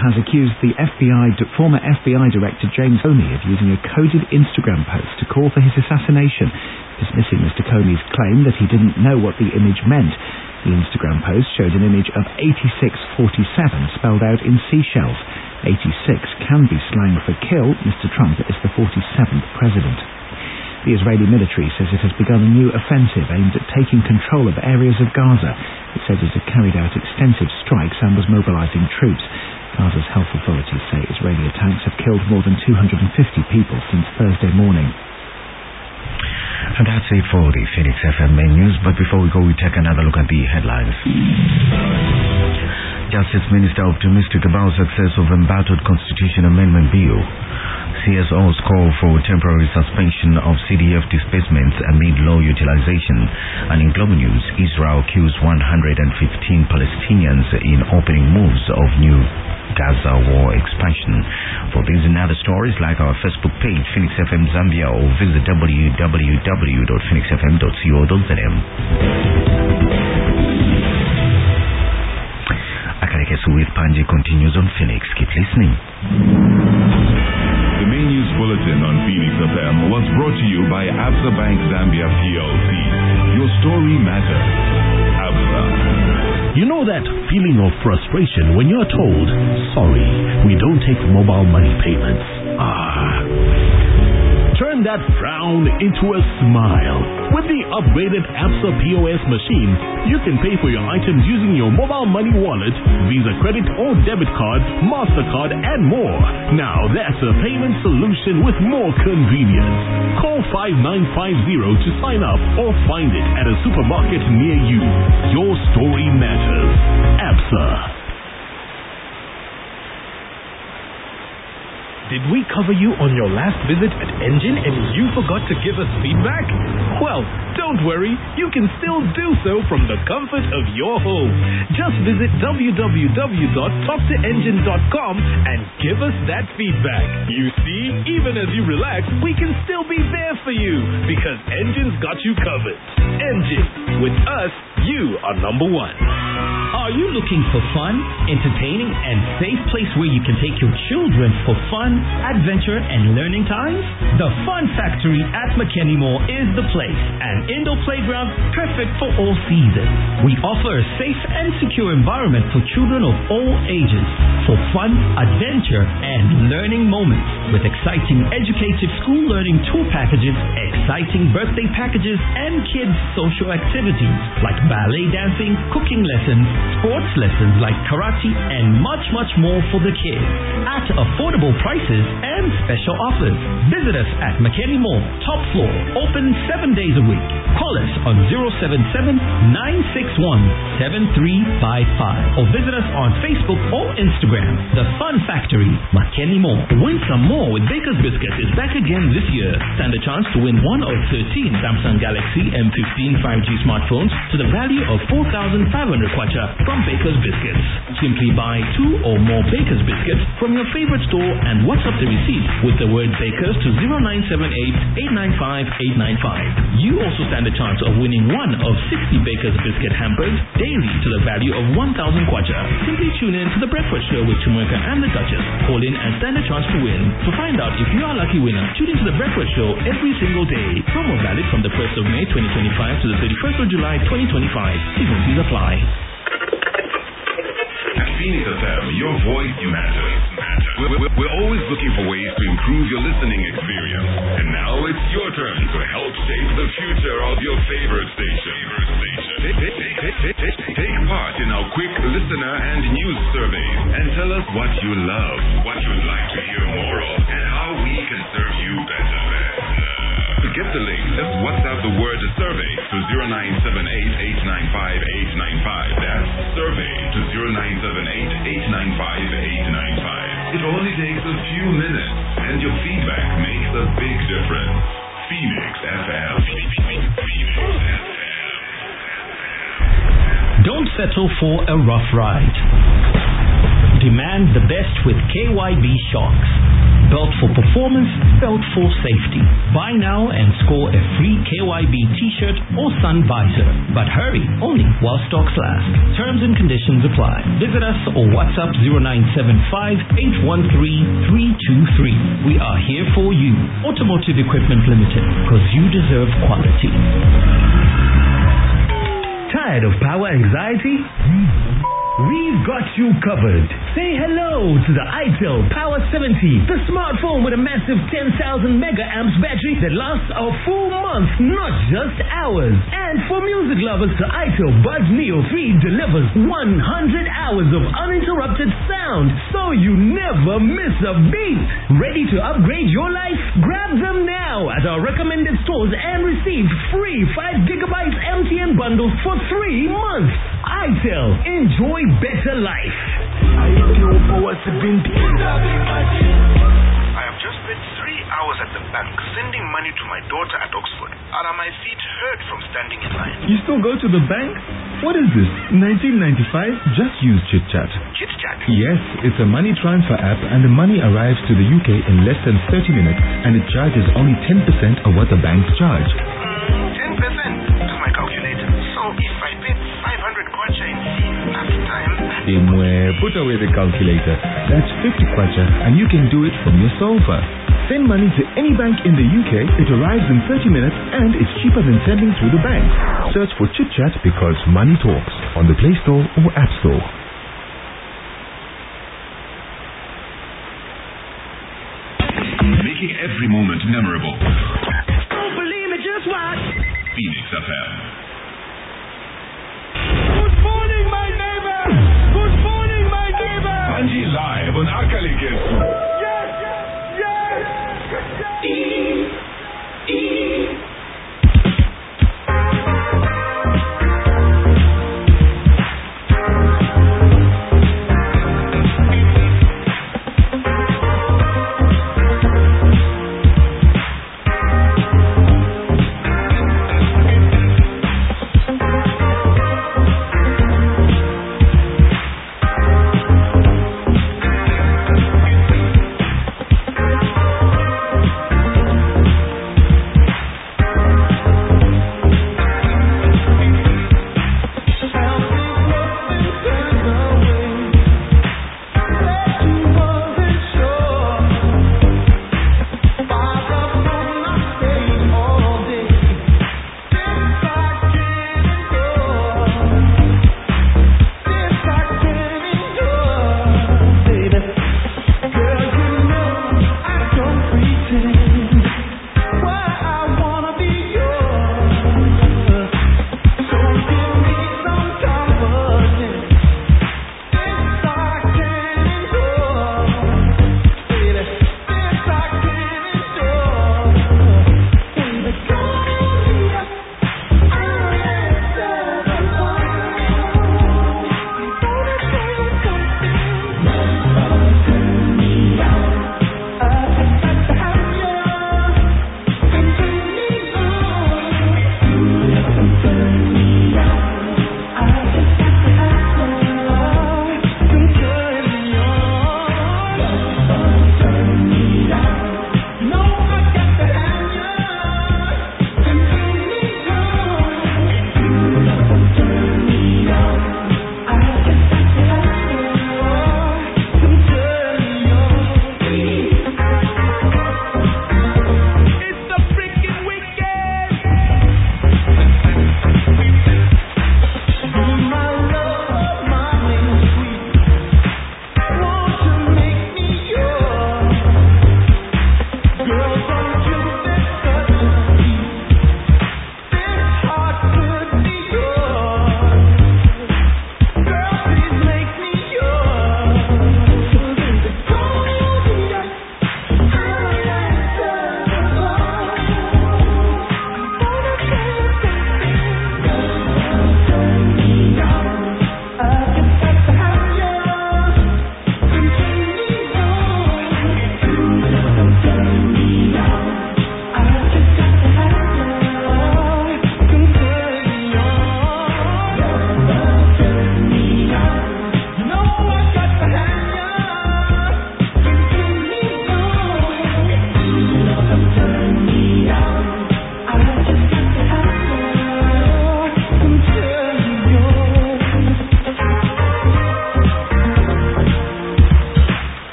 has accused the former FBI Director James Comey of using a coded Instagram post to call for his assassination, dismissing Mr. Comey's claim that he didn't know what the image meant. The Instagram post showed an image of 8647 spelled out in seashells. 86 can be slang for kill. Mr. Trump is the 47th president. The Israeli military says it has begun a new offensive aimed at taking control of areas of Gaza. It says it had carried out extensive strikes and was mobilizing troops. Gaza's health authorities say Israeli attacks have killed more than 250 people since Thursday morning. And that's it for the Phoenix FM main news. But before we go, we take another look at the headlines. Justice Minister optimistic about success of embattled Constitution Amendment Bill. CSOs call for temporary suspension of CDF disbursements amid low utilization. And in global news, Israel kills 115 Palestinians in opening moves of new Gaza war expansion. For these and other stories, like our Facebook page, Phoenix FM Zambia, or visit www.phoenixfm.co.zm. Akarekesu with Panji continues on Phoenix. Keep listening. The main news bulletin on Phoenix FM was brought to you by Absa Bank Zambia PLC. Your story matters. Absa. You know that feeling of frustration when you're told, sorry, we don't take mobile money payments. Turn that frown into a smile. With the upgraded Absa POS machine, you can pay for your items using your mobile money wallet, Visa credit or debit card, MasterCard, and more. Now that's a payment solution with more convenience. Call 5950 to sign up or find it at a supermarket near you. Your story matters. Absa. Did we cover you on your last visit at Engine and you forgot to give us feedback? Well, don't worry, you can still do so from the comfort of your home. Just visit www.talktoengine.com and give us that feedback. You see, even as you relax, we can still be there for you because Engine's got you covered. Engine, with us, you are number one. Are you looking for fun, entertaining, and safe place where you can take your children for fun, adventure, and learning times? The Fun Factory at McKinney-Moore is the place. An indoor playground perfect for all seasons. We offer a safe and secure environment for children of all ages for fun, adventure, and learning moments with exciting educative school learning tour packages, exciting birthday packages, and kids' social activities like ballet dancing, cooking lessons, sports lessons like karate, and much, much more for the kids at affordable prices and special offers. Visit us at McKinney-Moore, top floor, open 7 days a week. Call us on 077-961-7355 or visit us on Facebook or Instagram. The Fun Factory, McKinney-Moore. Win some more with Baker's Biscuits is back again this year. Stand a chance to win one of 13 Samsung Galaxy M15 5G smartphones to the value of 4,500 kwacha from Baker's Biscuits. Simply buy 2 or more Baker's Biscuits from your favorite store and WhatsApp the receipt with the word Baker's to 0978-895-895. You also stand a chance of winning one of 60 Baker's Biscuit hampers daily to the value of 1,000 kwacha. Simply tune in to the Breakfast Show with Chumueka and the Duchess. Call in and stand a chance to win. To find out if you are a lucky winner, tune into the Breakfast Show every single day. Promo valid from the 1st of May 2025 to the 31st of July 2025. T's and C's apply. At Phoenix FM, your voice matters. We're always looking for ways to improve your listening experience. And now it's your turn to help shape the future of your favorite station. Take part in our quick listener and news surveys and tell us what you love, what you'd like to hear more of, and how we can serve you better. To get the link, just WhatsApp the word survey to 0978-895-895. That's survey to 0978-895-895. It only takes a few minutes, and your feedback makes a big difference. Phoenix FM. Don't settle for a rough ride. Do Demand the best with KYB Sharks. Built for performance, built for safety. Buy now and score a free KYB t-shirt or sun visor. But hurry, only while stocks last. Terms and conditions apply. Visit us or WhatsApp 0975-813-323. We are here for you. Automotive Equipment Limited, because you deserve quality. Tired of power anxiety? We've got you covered. Say hello to the itel Power 70, the smartphone with a massive 10,000 mega amps battery that lasts a full month, not just hours. And for music lovers, the itel Buzz Neo 3 delivers 100 hours of uninterrupted sound, so you never miss a beat. Ready to upgrade your life? Grab them now at our recommended stores and receive free 5 gigabytes MTN bundles for 3 months. itel, enjoy better life. I have just spent 3 hours at the bank sending money to my daughter at Oxford, and my feet hurt from standing in line. You still go to the bank? What is this, 1995? Just use ChitChat. ChitChat? Yes, it's a money transfer app, and the money arrives to the UK in less than 30 minutes, and it charges only 10% of what the banks charge. 10%? That's my calculator. So if I paid 500 kwacha in fees last time... Put away the calculator. That's 50 kwacha, and you can do it from your sofa. Send money to any bank in the UK, it arrives in 30 minutes, and it's cheaper than sending through the bank. Search for ChitChat because money talks on the Play Store or App Store. Making every moment memorable. Don't believe me, just watch. Phoenix FM. Good morning, my neighbor. Good morning, my neighbor. Angie live on Akaligesu. Yes, yes, yes.